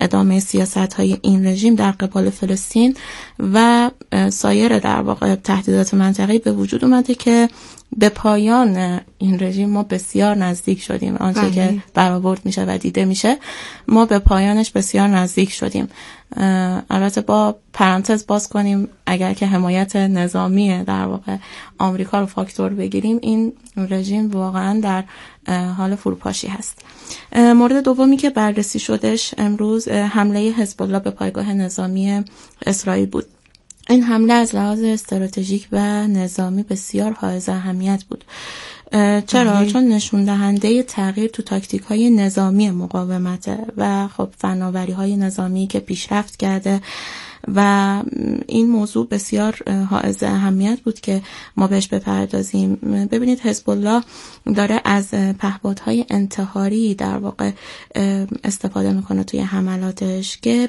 ادامه سیاست‌های این رژیم در قبال فلسطین و سایر در واقع تهدیدات منطقه‌ای به وجود اومده که به پایان این رژیم ما بسیار نزدیک شدیم. آنچه که برآورد میشه و دیده میشه ما به پایانش بسیار نزدیک شدیم. البته با پرانتز باز کنیم، اگر که حمایت نظامی در واقع آمریکا رو فاکتور بگیریم، این رژیم واقعا در حال فروپاشی هست. مورد دومی که بررسی شدش امروز حمله حزب الله به پایگاه نظامی اسرائیل بود. این حمله از لحاظ استراتژیک و نظامی بسیار حائز اهمیت بود. چرا؟ چون نشون دهنده تغییر تو تاکتیک های نظامی مقاومت و خب فناوری های نظامی که پیشرفت کرده و این موضوع بسیار حائز اهمیت بود که ما بهش بپردازیم. ببینید حزب الله داره از پهپادهای انتحاری در واقع استفاده میکنه توی حملاتش که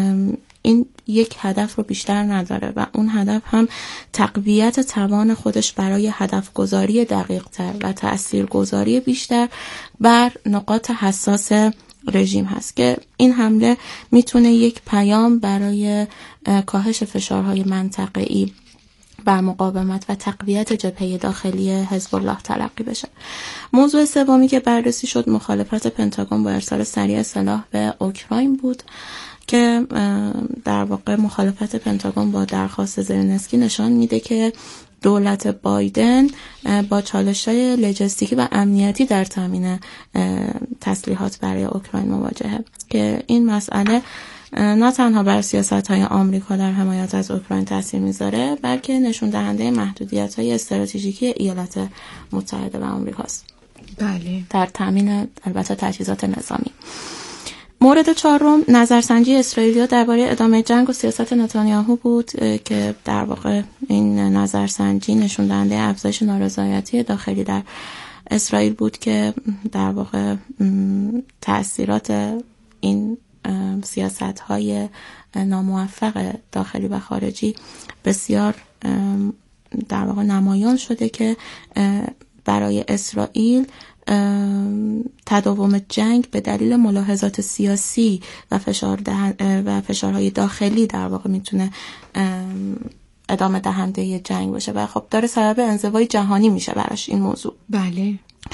این یک هدف رو بیشتر نداره و اون هدف هم تقویت توان خودش برای هدف گذاری دقیق تر و تأثیر گذاری بیشتر بر نقاط حساس رژیم هست که این حمله میتونه یک پیام برای کاهش فشارهای منطقه‌ای بر مقاومت و تقویت جبهه داخلی حزب الله تلقی بشه. موضوع سومی که بررسی شد مخالفت پنتاگون با ارسال سریع سلاح به اوکراین بود که در واقع مخالفت پنتاگون با درخواست زلنسکی نشان میده که دولت بایدن با چالش‌های لوجستیکی و امنیتی در تامین تسلیحات برای اوکراین مواجهه که این مسئله نه تنها بر سیاست‌های آمریکا در حمایت از اوکراین تاثیر میذاره، بلکه نشون دهنده محدودیت‌های استراتژیکی ایالات متحده و آمریکاست. بله. در تامین البته تجهیزات نظامی. مورد چهارم نظرسنجی اسرائیلیا درباره ادامه جنگ و سیاست نتانیاهو بود که در واقع این نظرسنجی نشون دهنده افزایش نارضایتی داخلی در اسرائیل بود که در واقع تأثیرات این سیاست‌های ناموفق داخلی و خارجی بسیار در واقع نمایان شده که برای اسرائیل تداوم جنگ به دلیل ملاحظات سیاسی و فشارهای داخلی در واقع میتونه ادامه دهنده جنگ باشه و خب داره سبب انزوای جهانی میشه براش این موضوع. بله.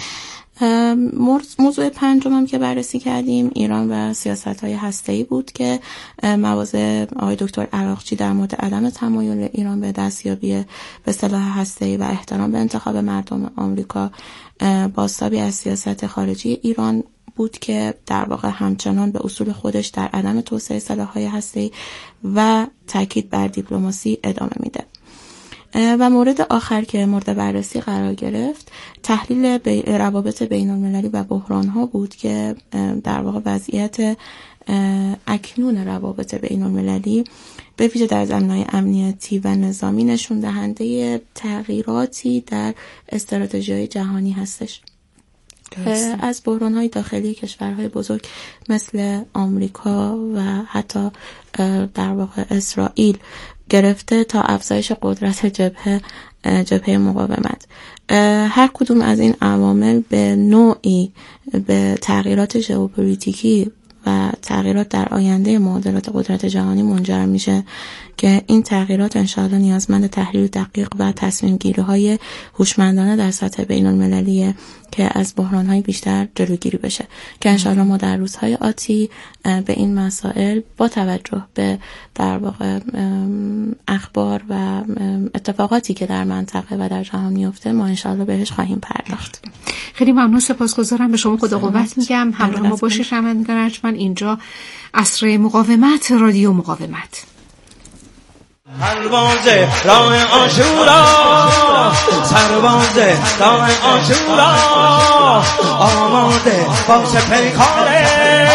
موضوع پنجم که بررسی کردیم ایران و سیاست‌های هسته‌ای بود که مواضع آقای دکتر عراقچی در مورد عدم تمایل ایران به دستیابی به سلاح هسته‌ای و احترام به انتخاب مردم آمریکا بازتابی از سیاست خارجی ایران بود که در واقع همچنان به اصول خودش در عدم توسعه سلاح‌های هسته‌ای و تاکید بر دیپلماسی ادامه میده. و مورد آخر که مورد بررسی قرار گرفت تحلیل روابط بین‌المللی و بحران‌ها بود که در واقع وضعیت اکنون روابط بین‌المللی به ویژه در زمینه‌های امنیتی و نظامی نشون دهنده تغییراتی در استراتژی‌های جهانی هستش. از بحران‌های داخلی کشورهای بزرگ مثل آمریکا و حتی در واقع اسرائیل گرفته تا افزایش قدرت جبهه مقاومت. هر کدوم از این عوامل به نوعی به تغییرات ژئوپلیتیکی و تغییرات در آینده معادلات قدرت جهانی منجر میشه که این تغییرات انشاءالله نیازمند تحلیل دقیق و تصمیم گیری های هوشمندانه در سطح بین المللیه که از بحران های بیشتر جلوگیری بشه که انشاءالله ما در روزهای آتی به این مسائل با توجه به در واقع اخبار و اتفاقاتی که در منطقه و در جهان میفته ما انشاءالله بهش خواهیم پرداخت. خیلی ممنون، سپاسگزارم، به شما خدا قوت میگم. همراه ما باشید شنوندگان ارجمند. اینجا عصر مقاومت، رادیو مقاومت. سرباز راه عاشورا، سرباز راه عاشورا، آماده باش پیکاره،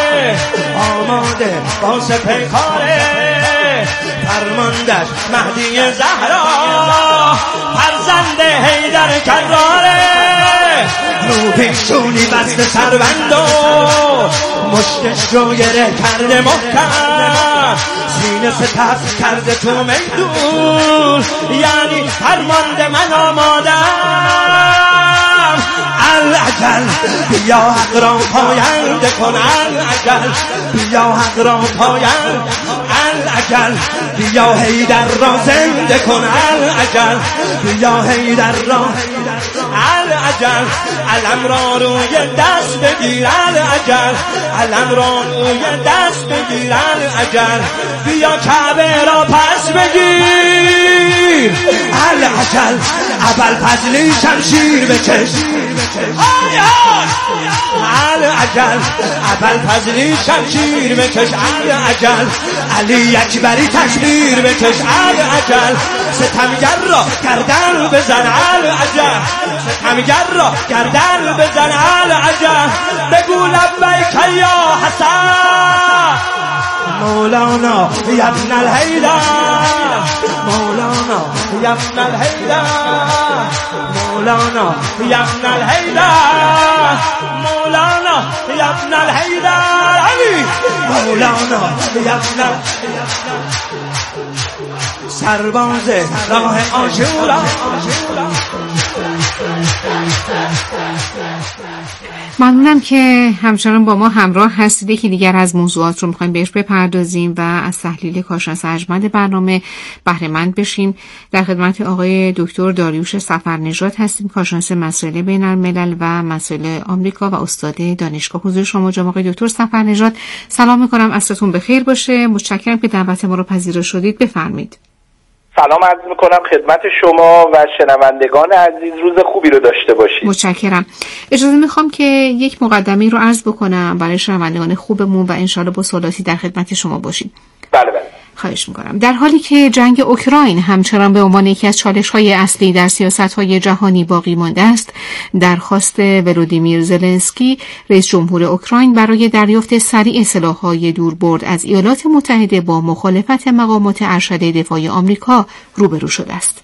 آماده باش پیکاره، فرماندش مهدی زهرا، فرزند حیدر کراره، رو پیشونی بست سربندو، مشتش رو گره کرده محکم، سینه سترس کرده تو میدون، یعنی فرمانده من آمادم، العجل بیا حق را پاینده کن العجل بیا حق را پاینده العجل بیا حیدر را زنده کن العجل بیا حیدر را العجل علم را روی دست بگیر العجل علم را روی دست بگیر العجل بیا کعبه را پس بگیر العجل ابوالفضلی شمشیر بکش العجل ابوالفضلی شمشیر بکش العجل علی اکبری تکبیر بکش العجل ستمگر را گردن بزن العجل ستمگر را گردن بزن العجل بگو لبیک یا حسن مولانا یا ابن الحیدر مولانا یا ابن الحیدر مولانا یا ابن الحیدر مولانا یا ابن الحیدر علی مولانا یا ابن سرباز راه عاشورا. ممنونم که همچنان با ما همراه هستید. یکی دیگر از موضوعات رو میخوایم بهش بپردازیم و از تحلیل کارشناس ارجمند برنامه بهره مند بشیم. در خدمت آقای دکتر داریوش صفرنژاد هستیم، کارشناس مسائل بین الملل و مسائل آمریکا و استاد دانشگاه. حضور شما جناب آقای دکتر صفرنژاد سلام میکنم، عصرتون بخیر باشه. متشکرم که دعوت ما رو پذیرا شدید. بفرمایید. سلام عرض میکنم خدمت شما و شنوندگان عزیز، روز خوبی رو داشته باشید. متشکرم. اجازه میخوام که یک مقدمه رو عرض بکنم برای شنوندگان خوبمون و انشالله با سوالاتی در خدمت شما باشیم. بله. خواهش میکنم. در حالی که جنگ اوکراین همچنان به عنوان یکی از چالش‌های اصلی در سیاست‌های جهانی باقی مانده است، درخواست ولودیمیر زلنسکی رئیس جمهور اوکراین برای دریافت سریع سلاح‌های دوربرد از ایالات متحده با مخالفت مقامات ارشد دفاع آمریکا روبرو شده است.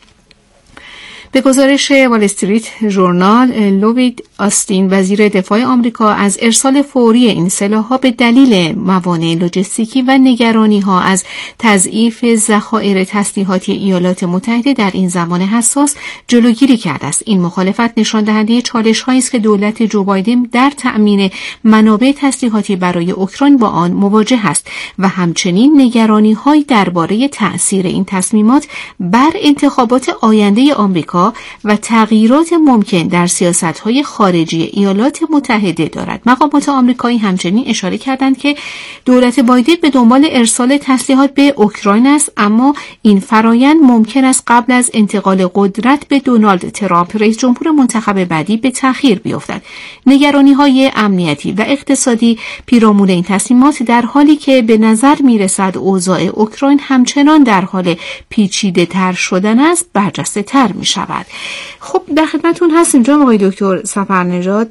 به گزارش وال استریت ژورنال، لوید آستین وزیر دفاع آمریکا از ارسال فوری این سلاح‌ها به دلیل موانع لوجستیکی و نگرانی‌ها از تضعیف ذخایر تسلیحاتی ایالات متحده در این زمان حساس جلوگیری کرده است. این مخالفت نشان دهنده چالش‌هایی است که دولت جو بایدن در تأمین منابع تسلیحاتی برای اوکراین با آن مواجه است و همچنین نگرانی‌هایی درباره تأثیر این تصمیمات بر انتخابات آینده آمریکا و تغییرات ممکن در سیاست‌های خارجی ایالات متحده دارد. مقامات آمریکایی همچنین اشاره کردند که دولت بایدن به دنبال ارسال تسلیحات به اوکراین است، اما این فرایند ممکن است قبل از انتقال قدرت به دونالد ترامپ رئیس جمهور منتخب بعدی به تأخیر بیفتد. نگرانی‌های امنیتی و اقتصادی پیرامون این تصمیمات در حالی که به نظر می‌رسد اوضاع اوکراین همچنان در حال پیچیده‌تر شدن است برجسته‌تر می‌شود. خب در خدمتتون هستیم جناب آقای دکتر صفرنژاد.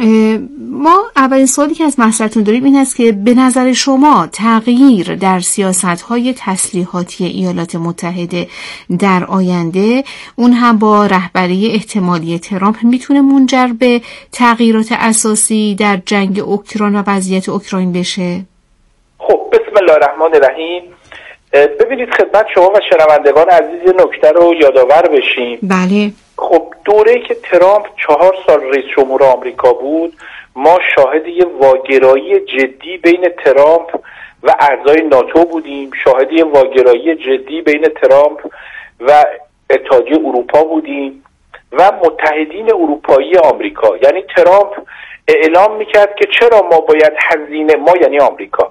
ما اولین سوالی که از محضرتون داریم این است که به نظر شما تغییر در سیاست‌های تسلیحاتی ایالات متحده در آینده، اون هم با رهبری احتمالی ترامپ، میتونه منجر به تغییرات اساسی در جنگ اوکراین و وضعیت اوکراین بشه؟ خب بسم الله الرحمن الرحیم. ببینید خدمت شما و شنوندگان عزیز نکته رو یادآور بشیم. بله. خب دوره‌ای که ترامپ 4 سال رئیس جمهور آمریکا بود، ما شاهد یه واگرایی جدی بین ترامپ و اعضای ناتو بودیم، شاهد یه واگرایی جدی بین ترامپ و اتحادیه اروپا بودیم و متحدین اروپایی آمریکا. یعنی ترامپ اعلام میکرد که چرا ما باید ما یعنی آمریکا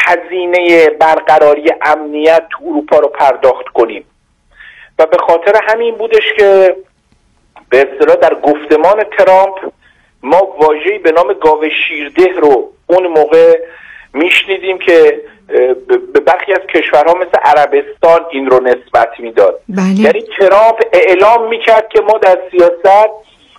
هزینه برقراری امنیت تو اروپا رو پرداخت کنیم و به خاطر همین بودش که به اصطلاح در گفتمان ترامپ ما واژه‌ای به نام گاو شیرده رو اون موقع میشنیدیم که به برخی از کشورها مثل عربستان این رو نسبت میداد. یعنی ترامپ اعلام میکرد که ما در سیاست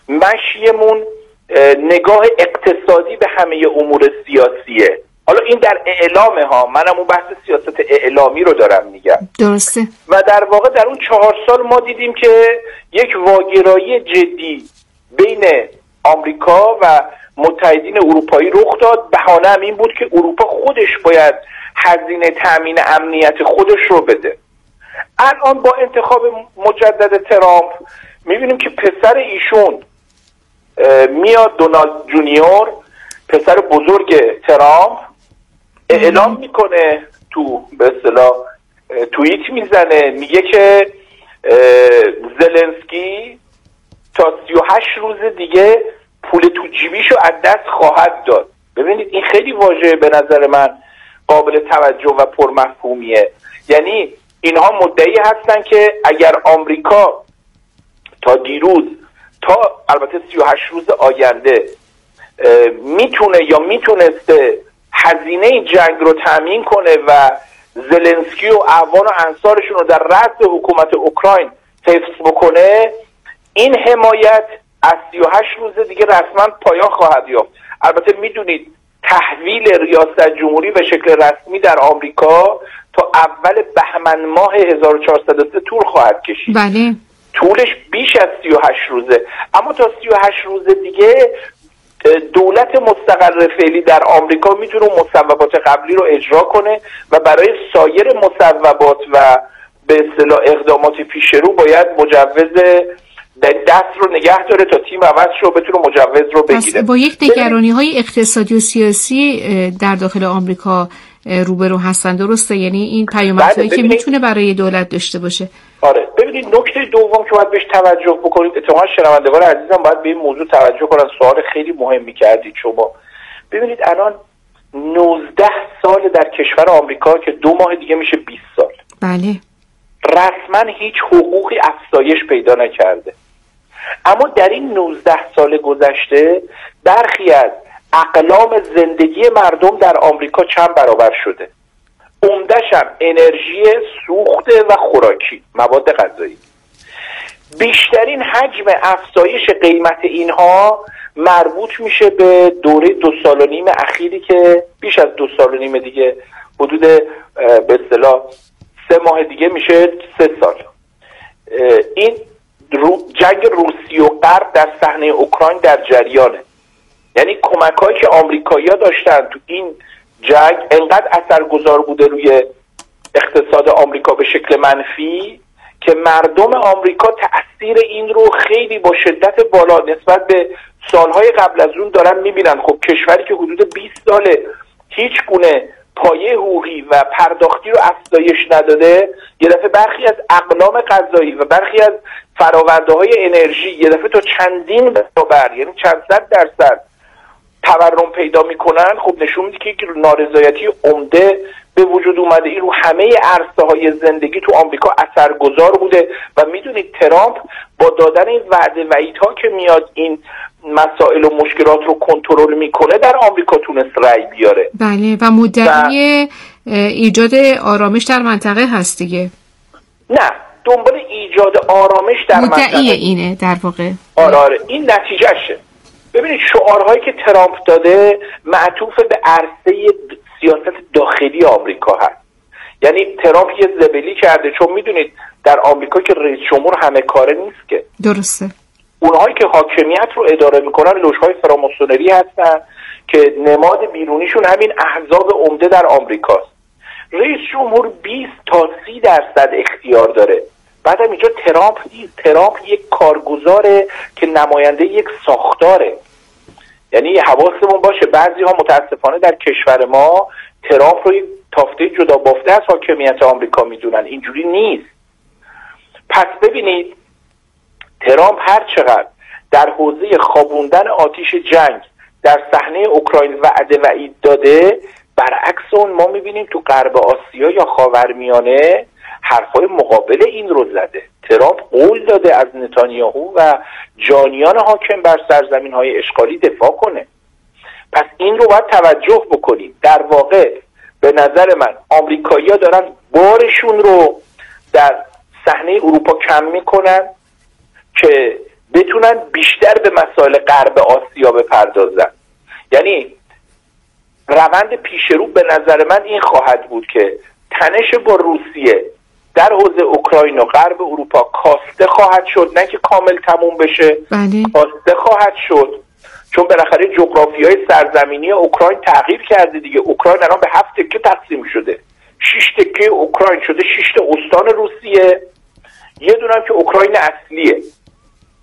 مشیمون نگاه اقتصادی به همه امور سیاسیه. حالا این در اعلامه ها، منم اون بحث سیاست اعلامی رو دارم میگم. درسته. و در واقع در اون 4 سال ما دیدیم که یک واگرایی جدی بین آمریکا و متحدین اروپایی رخ داد. بهانه هم این بود که اروپا خودش باید هزینه تامین امنیت خودش رو بده. الان با انتخاب مجدد ترامپ میبینیم که پسر ایشون میاد دونالد جونیور پسر بزرگ ترامپ اعلام میکنه، تو به اصطلاح توییت میزنه، میگه که زلنسکی تا 38 روز دیگه پول تو جیبیشو از دست خواهد داد. ببینید این خیلی واژه به نظر من قابل توجه و پرمفهومیه. یعنی اینها مدعی هستن که اگر آمریکا تا دیروز تا البته 38 روز آینده میتونه یا میتونسته هزینه جنگ رو تامین کنه و زلنسکی و اعوان و انصارشون رو در رأس حکومت اوکراین حفظ بکنه، این حمایت از 38 روز دیگه رسما پایان خواهد یافت. البته میدونید تحویل ریاست جمهوری به شکل رسمی در آمریکا تا اول بهمن ماه 1403 طول خواهد کشید. بله. طولش بیش از 38 روزه، اما تا 38 روز دیگه دولت مستقر فعلی در آمریکا میتونه مصوبات قبلی رو اجرا کنه و برای سایر مصوبات و به اصطلاح اقدامات پیش رو باید مجوز دست رو نگه داره تا تیم عوض شو بتونه مجوز رو بگیره. با یک نگرانی‌های اقتصادی و سیاسی در داخل آمریکا روبرو هستن، درسته؟ یعنی این پیامدهایی که میتونه برای دولت داشته باشه. آره ببینید نکته دوم که باید بهش توجه بکنید، اتفاقا شنوندگان عزیزم باید به این موضوع توجه کنن. سوال خیلی مهمی کردید شما. ببینید الان 19 سال در کشور آمریکا که 2 ماه دیگه میشه 20 سال. بله. رسما هیچ حقوقی افزایش پیدا نکرده، اما در این 19 سال گذشته برخی از اقلام زندگی مردم در آمریکا چند برابر شده. عمده‌ش هم انرژی سوخت و خوراکی، مواد غذایی. بیشترین حجم افزایش قیمت اینها مربوط میشه به دوره 2.5 سال اخیری که بیش از 2.5 سال دیگه، حدود به اصطلاح 3 ماه دیگه میشه 3 سال. این جنگ روسیه و غرب در صحنه اوکراین در جریانه. یعنی کمک‌هایی که آمریکایی‌ها داشتن تو این جنگ انقدر اثرگذار بوده روی اقتصاد آمریکا به شکل منفی که مردم آمریکا تأثیر این رو خیلی با شدت بالا نسبت به سالهای قبل از اون دارن میبینن. خب کشوری که حدود 20 ساله هیچ گونه پایه حقوقی و پرداختی رو افزایش نداده، یه دفعه برخی از اقلام غذایی و برخی از فرآورده‌های انرژی یه دفعه تا چندین برابر، یعنی چند صد درصد تورم پیدا میکنن. خب نشون میده که یک نارضایتی عمده به وجود اومده. این رو همه عرصه‌های زندگی تو آمریکا اثرگذار بوده و میدونید ترامپ با دادن این وعده وعیدها که میاد این مسائل و مشکلات رو کنترل میکنه در آمریکا تونست رأی بیاره. بله و مدعی ایجاد آرامش در منطقه هست دیگه. نه، دنبال ایجاد آرامش در منطقه مدعی اینه در واقع. آره این نتیجهشه. ببینید شعارهایی که ترامپ داده معطوف به عرصه سیاست داخلی آمریکا هست. یعنی ترامپ یه زبلی کرده، چون میدونید در آمریکا که رئیس جمهور همه کاره نیست که. درسته. اونهایی که حاکمیت رو اداره میکنن لوژهای فراماسونری هستن که نماد بیرونیشون همین احزاب عمده در آمریکاست. رئیس جمهور 20 تا 30% اختیار داره. بعدم اینجا ترامپ نیست. ترامپ یک کارگزاره که نماینده یک ساختاره. یعنی حواسمون باشه بعضی ها متاسفانه در کشور ما ترامپ رو یک تافته جدا بافته از حاکمیت آمریکا میدونن. اینجوری نیست. پس ببینید ترامپ هر چقدر در حوزه خوابوندن آتش جنگ در صحنه اوکراین وعده وعید داده، برعکس اون ما میبینیم تو غرب آسیا یا خاورمیانه حرفای مقابل این رو زده. ترامپ قول داده از نتانیاهو و جانیان حاکم بر سرزمین‌های اشغالی دفاع کنه. پس این رو باید توجه بکنیم. در واقع به نظر من آمریکایی‌ها دارن بارشون رو در صحنه اروپا کم میکنن که بتونن بیشتر به مسائل غرب آسیا بپردازن. یعنی روند پیشرو به نظر من این خواهد بود که تنش با روسیه در حوزه اوکراین و غرب اروپا کاسته خواهد شد، نه که کامل تموم بشه. بله. کاسته خواهد شد چون بالاخره جغرافیای سرزمینی اوکراین تغییر کرده دیگه. اوکراین الان به 7 تکه تقسیم شده. 6 تکه اوکراین شده 6 تا استان روسیه، یه دونه هم که اوکراین اصلیه.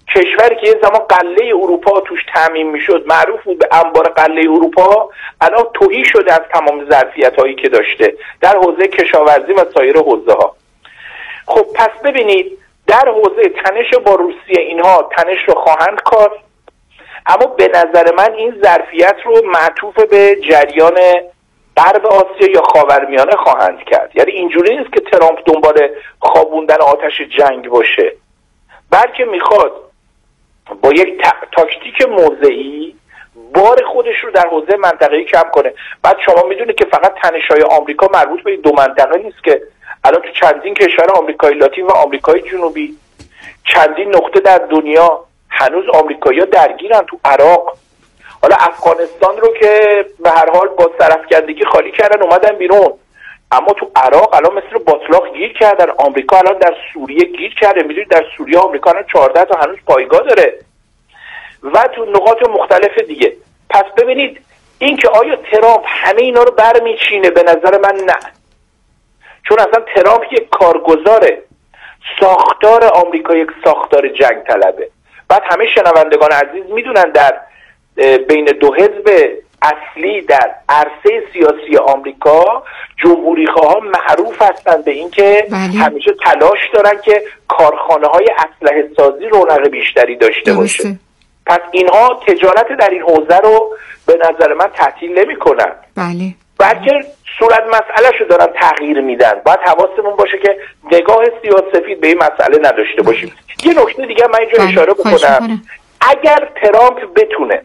کشوری که یه زمان قله اروپا توش تامین میشد، معروف بود به انبار قله اروپا، الان تهی شده از تمام ظرفیت‌هایی که داشته در حوزه کشاورزی و سایر حوزه‌ها. خب پس ببینید در حوزه تنش با روسیه اینها تنش رو خواهند کار، اما به نظر من این ظرفیت رو معطوف به جریان غرب آسیا یا خاورمیانه خواهند کرد. یعنی اینجوری نیست که ترامپ دنبال خوابوندن آتش جنگ باشه، بلکه میخواد با یک تاکتیک موضعی بار خودش رو در حوزه منطقه‌ای کم کنه. بعد شما میدونید که فقط تنش‌های آمریکا مربوط به این دو منطقه نیست، که الان تو چندین کشور آمریکای لاتین و آمریکای جنوبی، چندین نقطه در دنیا هنوز آمریکایی‌ها درگیرن. تو عراق، حالا افغانستان رو که به هر حال با سرافکندگی خالی کردن اومدن بیرون، اما تو عراق الان مثل باطلاق گیر کردن. آمریکا الان در سوریه گیر کرده، میدونید در سوریه آمریکا الان 14 تا هنوز پایگاه داره و تو نقاط مختلف دیگه. پس ببینید این که آیا ترامپ همه اینا رو برمیچینه، به نظر من نه، چون اصلا ترامپ یک کارگزاره. ساختار آمریکا یک ساختار جنگ طلبه. بعد همه شنوندگان عزیز میدونن در بین دو حزب اصلی در عرصه سیاسی آمریکا، جمهوری‌خواها معروف هستند به این که همیشه تلاش دارن که کارخانه‌های اسلحه سازی رونق بیشتری داشته باشه. پس اینها تجارت در این حوزه رو به نظر من تعطیل نمی‌کنن. بله. بلکه صورت مسئله شو دارن تغییر میدن. باید حواسمون باشه که نگاه سیاه‌سفید به این مسئله نداشته باشیم. یه نکته دیگه من اینجا اشاره بکنم. اگر ترامپ بتونه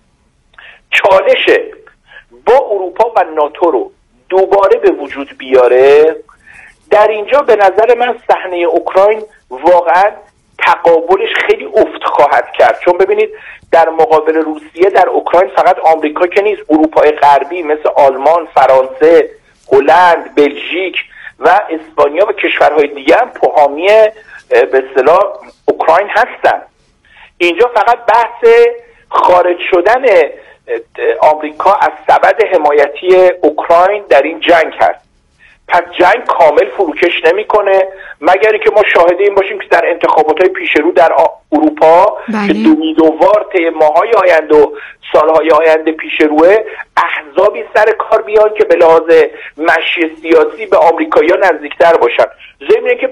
چالش با اروپا و ناتو رو دوباره به وجود بیاره، در اینجا به نظر من صحنه اوکراین واقعا تقابلش خیلی افت خواهد کرد. چون ببینید در مقابل روسیه در اوکراین فقط آمریکا که نیست، اروپای غربی مثل آلمان، فرانسه، هلند، بلژیک و اسپانیا و کشورهای دیگه هم حامی به اصطلاح اوکراین هستن. اینجا فقط بحث خارج شدن آمریکا از سبد حمایتی اوکراین در این جنگ هست. پس جنگ کامل فروکش نمیکنه مگر اینکه ما شاهد این باشیم که در انتخابات‌های پیشرو در اروپا که دومیدوار طی ماه‌های آینده و سال‌های آینده پیشروه، احزابی سر کار بیان که به لحاظ مشی سیاسی به آمریکایی‌ها نزدیکتر باشن. ضمن اینکه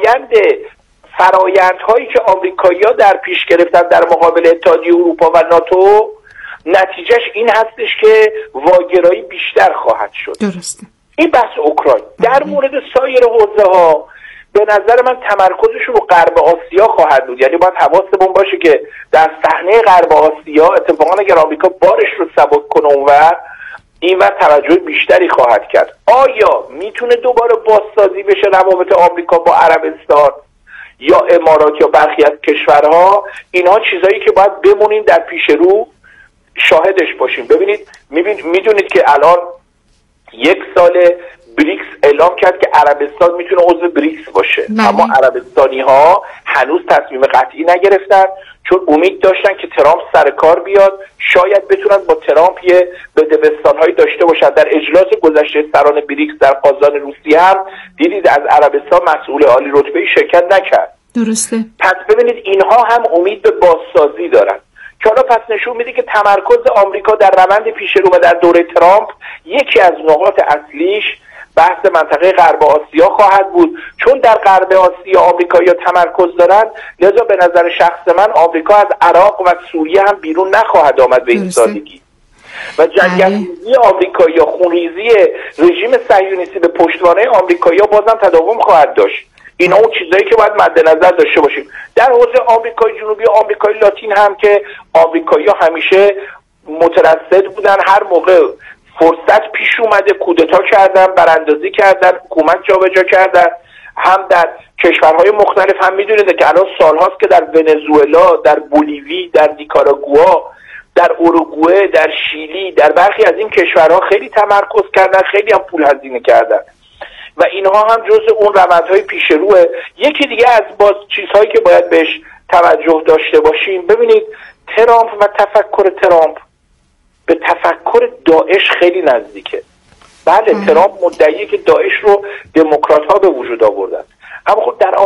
فرایندهایی که آمریکایی‌ها در پیش گرفتن در مقابل اتحادیه اروپا و ناتو، نتیجهش این هستش که واگرایی بیشتر خواهد شد. درسته. این بحث اوکراین. در مورد سایر حوزه‌ها به نظر من تمرکزشون رو غرب آسیا خواهد بود. یعنی باید حواسمون باشه که در صحنه غرب آسیا اتفاقا اگر آمریکا بارش رو سبک کنه اونور، اینور توجه بیشتری خواهد کرد. آیا میتونه دوباره بازسازی بشه روابط آمریکا با عربستان یا امارات یا برخی از کشورها؟ اینها چیزایی که باید بمونیم در پیش رو شاهدش باشیم. ببینید میدونید که الان 1 سال بریکس اعلام کرد که عربستان میتونه عضو بریکس باشه. اما عربستانی ها هنوز تصمیم قطعی نگرفتن، چون امید داشتن که ترامپ سر کار بیاد، شاید بتونن با ترامپ یه بدبستان‌هایی داشته باشن. در اجلاس گذشته سران بریکس در قازان روسیه هم دیدید از عربستان مسئول عالی رتبه‌ای شرکت نکرد. درسته. پس ببینید اینها هم امید به بازسازی دارن که حالا پس نشون میده که تمرکز آمریکا در روند پیشرو و در دوره ترامپ یکی از نقاط اصلیش بحث منطقه غرب آسیا خواهد بود. چون در غرب آسیا آمریکایی‌ها تمرکز دارن، لذا به نظر شخص من آمریکا از عراق و سوریه هم بیرون نخواهد آمد به این سادگی. و جنگ‌انگیزی آمریکایی‌ها، خونریزی رژیم صهیونیستی به پشتوانه آمریکایی‌ها بازم تداوم خواهد داشت. اینا اون چیزایی که باید مد نظر داشته باشیم. در حوزه آمریکای جنوبی و آمریکای لاتین هم که آمریکایی‌ها همیشه مترصد بودن، هر موقع فرصت پیش اومده کودتا کردن، براندازی کردن، حکومت جابجا کردن. هم در کشورهای مختلف هم میدونید که الان سالهاست که در ونزوئلا، در بولیوی، در نیکاراگوآ، در اوروگوئه، در شیلی، در برخی از این کشورها خیلی تمرکز کردن، خیلی هم پول هزینه کردن و اینها هم جزء اون روندهای پیش روه. یکی دیگه از باز چیزهایی که باید بهش توجه داشته باشیم، ببینید ترامپ و تفکر ترامپ به تفکر داعش خیلی نزدیکه. بله ترامپ مدعیه که داعش رو دموکرات ها به وجود آوردن، اما خب در آمریکا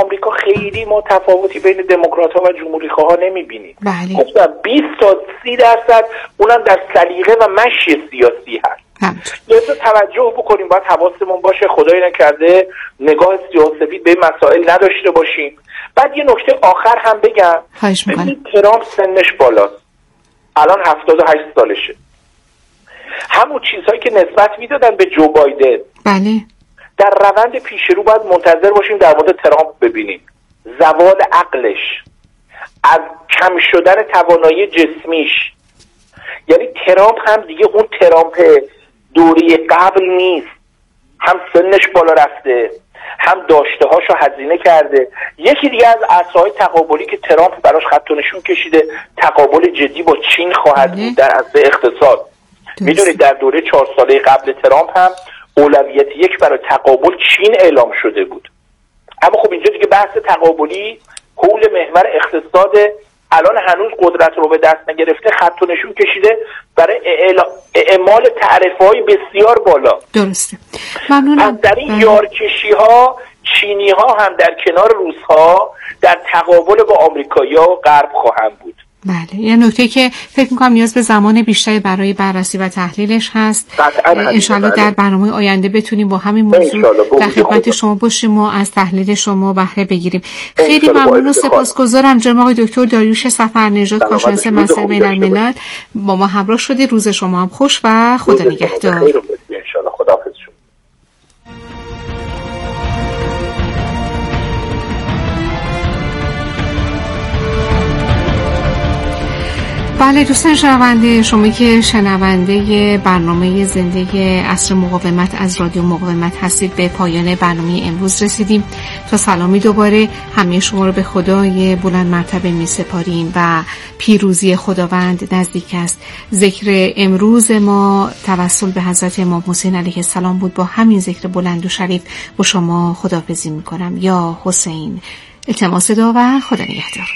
خیلی ما تفاوتی بین دموکرات‌ها و جمهوری‌خواها نمی‌بینیم. بله. گفتم 20 تا 30% اونم در سلیقه و مشی سیاسی هست. لازم توجه بکنیم، باید حواسمون باشه خدای نکرده نگاه سیاه‌سفید به مسائل نداشته باشیم. بعد یه نکته آخر هم بگم، ببینید ترامپ سنش بالاست، الان 78 سالشه. همون چیزهایی که نسبت میدادن به جو بایدن، بله، در روند پیش رو باید منتظر باشیم در مورد ترامپ ببینیم. زوال عقلش، از کم شدن توانایی جسمیش، یعنی ترامپ هم دیگه اون ترامپ دوره قبل نیست، هم سنش بالا رفته، هم داشته هاشو هزینه کرده. یکی دیگه از عصاهای تقابلی که ترامپ براش خط و نشون کشیده، تقابل جدی با چین خواهد بود در عرصه اقتصاد. میدونید در دوره 4 ساله قبل ترامپ هم اولویت 1 برای تقابل چین اعلام شده بود. اما خب اینجا دیگه بحث تقابلی حول محور اقتصاد، الان هنوز قدرت رو به دست نگرفته، خط و نشون کشیده برای اعمال تعرفه‌های بسیار بالا. درسته. ممنونم. از در این یارکشی‌ها چینی‌ها هم در کنار روس‌ها در تقابل با آمریکایی‌ها و غرب خواهند بود. بله، یه نکته که فکر می‌کنم نیاز به زمان بیشتری برای بررسی و تحلیلش هست. انشالله در برنامه آینده بتونیم با همین موضوع در خدمت شما باشیم و از تحلیل شما بهره بگیریم. خیلی ممنون و سپاسگزارم جناب آقای دکتر داریوش صفرنژاد، کارشناس مسائل بین‌الملل، با ما همراه شدید. روز شما هم خوش و خدا نگهدار. انشالله. خداحافظ. بله دوستان شنونده، شما که شنونده برنامه زنده عصر مقاومت از رادیو مقاومت هستید، به پایان برنامه امروز رسیدیم. تا سلامی دوباره همه شما رو به خدای بلند مرتبه می سپاریم و پیروزی خداوند نزدیک است. ذکر امروز ما توسل به حضرت امام حسین علیه السلام بود. با همین ذکر بلند و شریف با شما خداحافظی می کنم. یا حسین، التماس دعا و خدا نگهدار.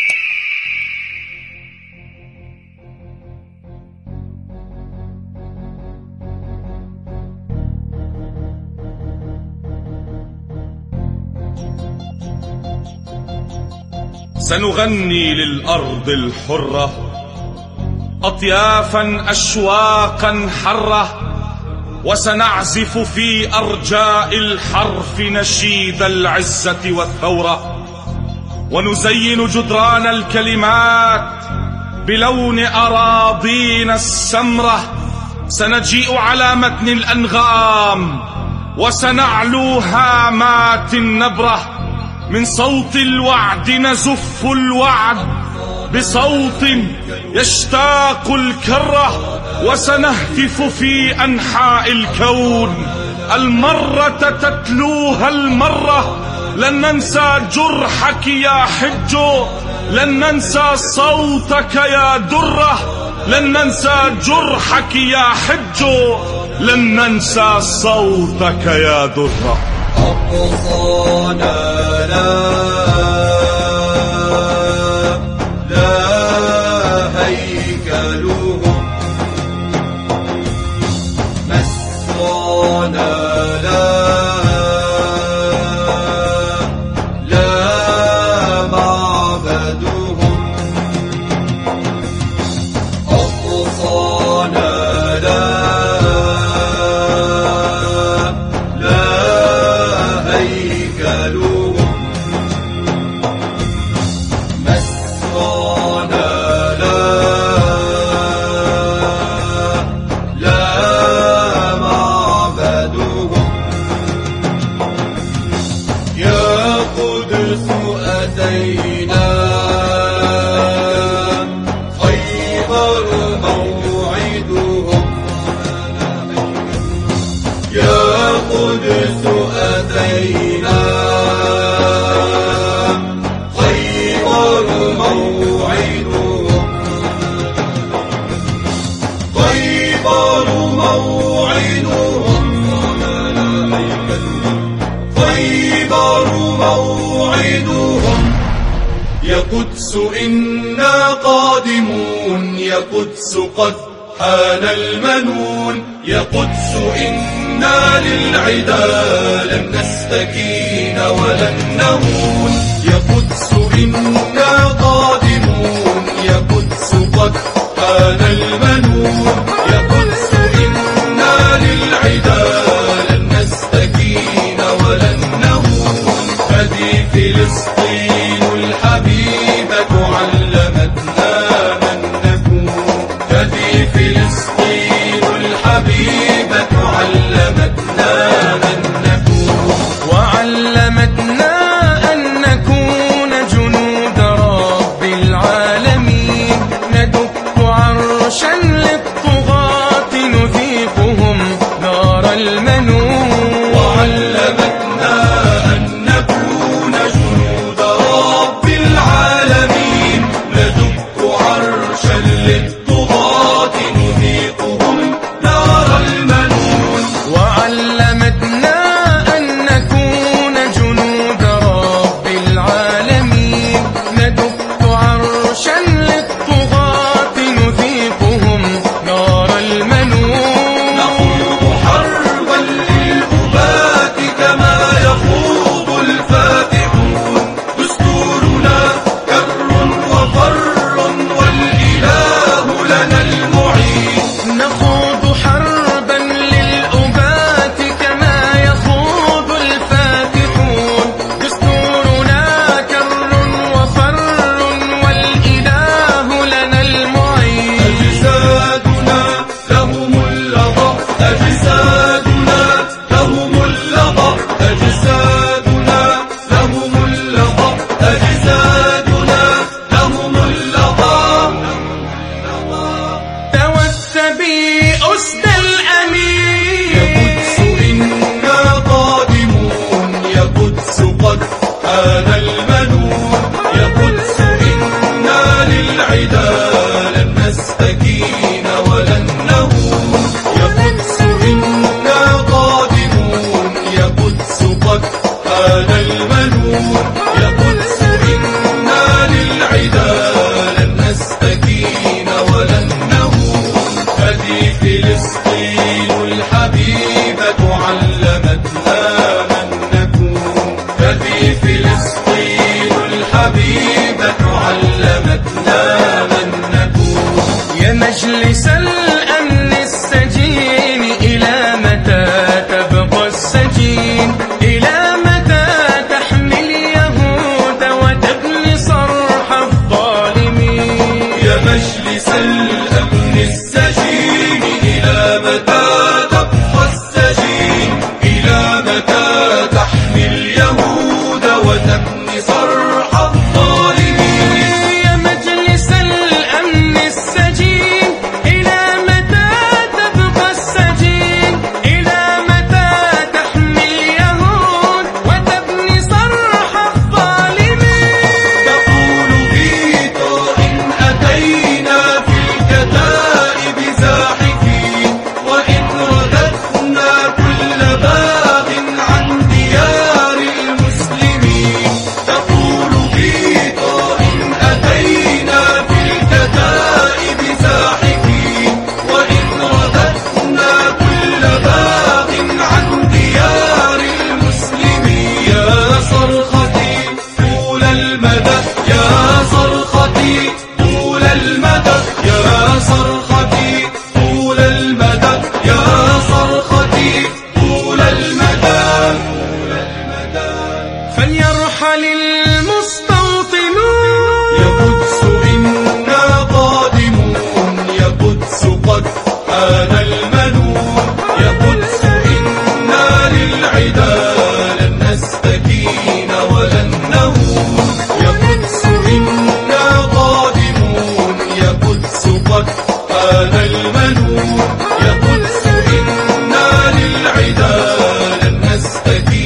سنغني للأرض الحرة أطيافا أشواقا حرة، وسنعزف في أرجاء الحرف نشيد العزة والثورة، ونزين جدران الكلمات بلون أراضينا السمرة. سنجيء على متن الأنغام وسنعلو هامات النبرة، من صوت الوعد نزف الوعد بصوت يشتاق الكرة، وسنهتف في أنحاء الكون المرة تتلوها المرة. لن ننسى جرحك يا حج، لن ننسى صوتك يا درة، لن ننسى جرحك يا حج، لن ننسى صوتك يا درة. أقصانا لا هيكلهم، مسوانا لا معبدهم، أقصانا يا قدس إنا قادمون، يا قدس قد حان المنون، يا قدس إنا للعدا لم نستكين ولن نهون يا قدس إنا قادمون يا قدس قد حان المنون يا قدس إنا للعدا لن نستكين ولن نهون هذه فلسطين الحبيبة علمتنا من نكون هذه فلسطين الحبيبة علمتنا من نكون وعلمتنا أن نكون جنود رب العالمين ندك عرشا للطغاة نذيقهم نار المنون وعلمتنا أن نكون جنود رب العالمين ندك عرشا للطغاة نذيقهم نار المنون وعلمتنا أن نكون جنود رب العالمين ندك عرشا للطغاة نذيقهم نار المنون نخوض حربا للأبات كما يخوض الفاتحون دستورنا كر وفر والإله لنا المعين نخوض حربا للأبات كما يخوض الفاتحون دستورنا كر وفر والإله لنا المعين أجسادنا لهم اللظى أجسادنا لهم اللظى أجسادنا لهم اللظى أجسادنا لهم اللظى توسبي أسد الأمين يا قدس إنا قادمون يا قدس قد حان المنون يا قدس إنا للعدا لن نستكين ولن نهون يا قدس إنا قادمون يا قدس قد حان المنون يا قدس إنا للعدا لن نستكين ولن نهون هذه فلسطين الحبيبة علمتنا من نكون هذه فلسطين الحبيبة علمتنا من نكون يا مجلس الأمن السجين إلى متى تبقى السجين إلى متى تحمي اليهود وتبني صرح الظالمين يا مجلس الأمن السجين إلى متى تبقى السجين إلى متى تحمي اليهود وتبني صرح الظالمين يا مجلس الأمن السجين إلى متى تبقى السجين إلى متى تحمي اليهود وتبني صرح الظالمين تقول فيتو إن أتينا في الكتائب زاحفين وإن رددنا كل باغ عن ديار المسلمين تقول فيتو إن أتينا في الكتائب زاحفين وإن رددنا كل باغ عن ديار المسلمين يا صرختي طول المدى يا صرختي طول المدى يا صرختي طول المدى يا صرختي طول المدى فليرحل المستوطنون يا قدس إنا قادمون يا قدس قد حان المنون يا قدس إنا للعدا لن نستكين ولن نهون يا قدس إنا قادمون يا قدس قد حان المنون يا قدس إنا للعدا لن نستكين